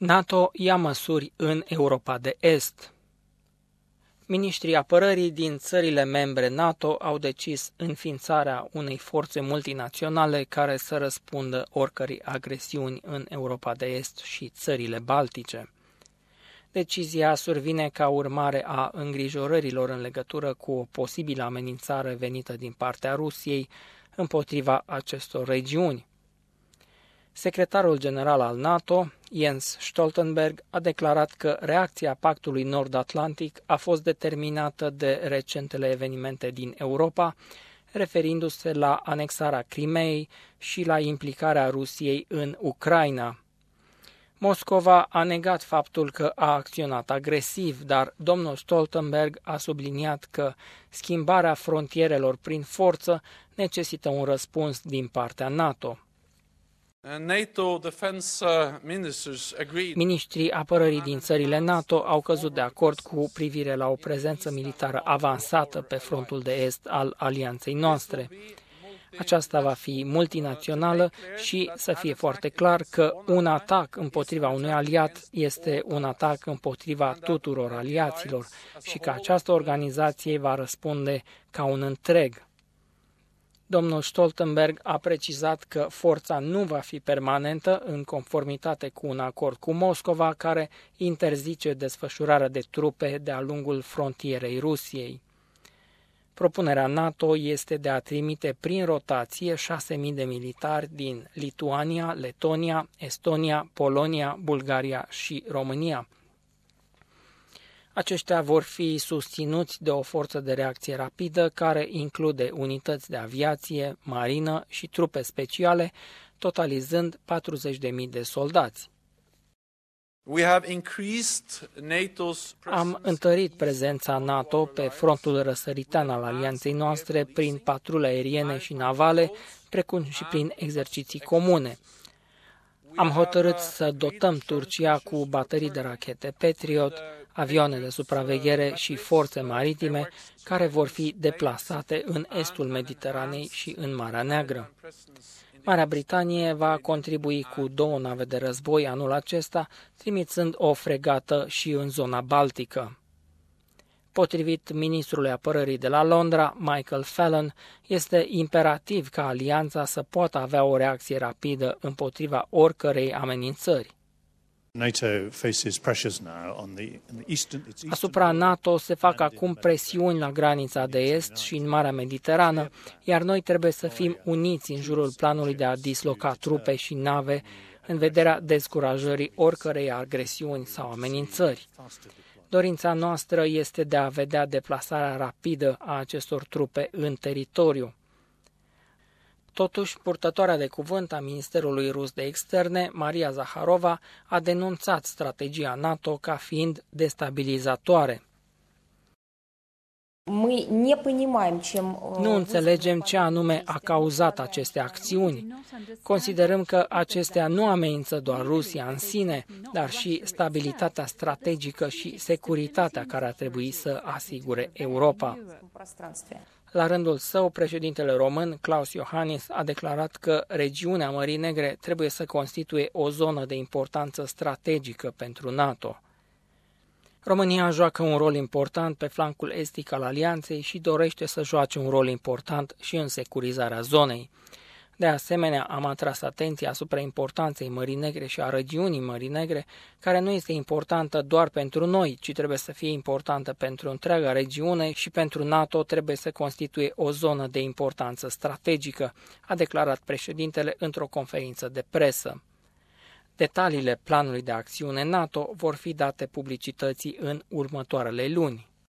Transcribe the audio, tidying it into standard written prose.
NATO ia măsuri în Europa de Est. Ministrii apărării din țările membre NATO au decis înființarea unei forțe multinaționale care să răspundă oricărei agresiuni în Europa de Est și țările Baltice. Decizia survine ca urmare a îngrijorărilor în legătură cu o posibilă amenințare venită din partea Rusiei împotriva acestor regiuni. Secretarul general al NATO, Jens Stoltenberg, a declarat că reacția Pactului Nord-Atlantic a fost determinată de recentele evenimente din Europa, referindu-se la anexarea Crimeei și la implicarea Rusiei în Ucraina. Moscova a negat faptul că a acționat agresiv, dar domnul Stoltenberg a subliniat că schimbarea frontierelor prin forță necesită un răspuns din partea NATO. Ministrii apărării din țările NATO au căzut de acord cu privire la o prezență militară avansată pe frontul de est al alianței noastre. Aceasta va fi multinațională și să fie foarte clar că un atac împotriva unui aliat este un atac împotriva tuturor aliaților și că această organizație va răspunde ca un întreg. Domnul Stoltenberg a precizat că forța nu va fi permanentă în conformitate cu un acord cu Moscova care interzice desfășurarea de trupe de-a lungul frontierei Rusiei. Propunerea NATO este de a trimite prin rotație 6.000 de militari din Lituania, Letonia, Estonia, Polonia, Bulgaria și România. Aceștia vor fi susținuți de o forță de reacție rapidă care include unități de aviație, marină și trupe speciale, totalizând 40.000 de soldați. Am întărit prezența NATO pe frontul răsăritean al alianței noastre prin patrule aeriene și navale, precum și prin exerciții comune. Am hotărât să dotăm Turcia cu baterii de rachete Patriot, avioane de supraveghere și forțe maritime care vor fi deplasate în estul Mediteranei și în Marea Neagră. Marea Britanie va contribui cu 2 nave de război anul acesta, trimițând o fregată și în zona Baltică. Potrivit ministrului apărării de la Londra, Michael Fallon, este imperativ ca alianța să poată avea o reacție rapidă împotriva oricărei amenințări. Asupra NATO se fac acum presiuni la granița de est și în Marea Mediterană, iar noi trebuie să fim uniți în jurul planului de a disloca trupe și nave în vederea descurajării oricărei agresiuni sau amenințări. Dorința noastră este de a vedea deplasarea rapidă a acestor trupe în teritoriu. Totuși, purtătoarea de cuvânt a Ministerului Rus de Externe, Maria Zaharova, a denunțat strategia NATO ca fiind destabilizatoare. Nu înțelegem ce anume a cauzat aceste acțiuni. Considerăm că acestea nu amenință doar Rusia în sine, dar și stabilitatea strategică și securitatea care ar trebui să asigure Europa. La rândul său, președintele român, Klaus Iohannis, a declarat că regiunea Mării Negre trebuie să constituie o zonă de importanță strategică pentru NATO. România joacă un rol important pe flancul estic al alianței și dorește să joace un rol important și în securizarea zonei. De asemenea, am atras atenția asupra importanței Mării Negre și a regiunii Mării Negre, care nu este importantă doar pentru noi, ci trebuie să fie importantă pentru întreaga regiune și pentru NATO trebuie să constituie o zonă de importanță strategică, a declarat președintele într-o conferință de presă. Detaliile planului de acțiune NATO vor fi date publicității în următoarele luni.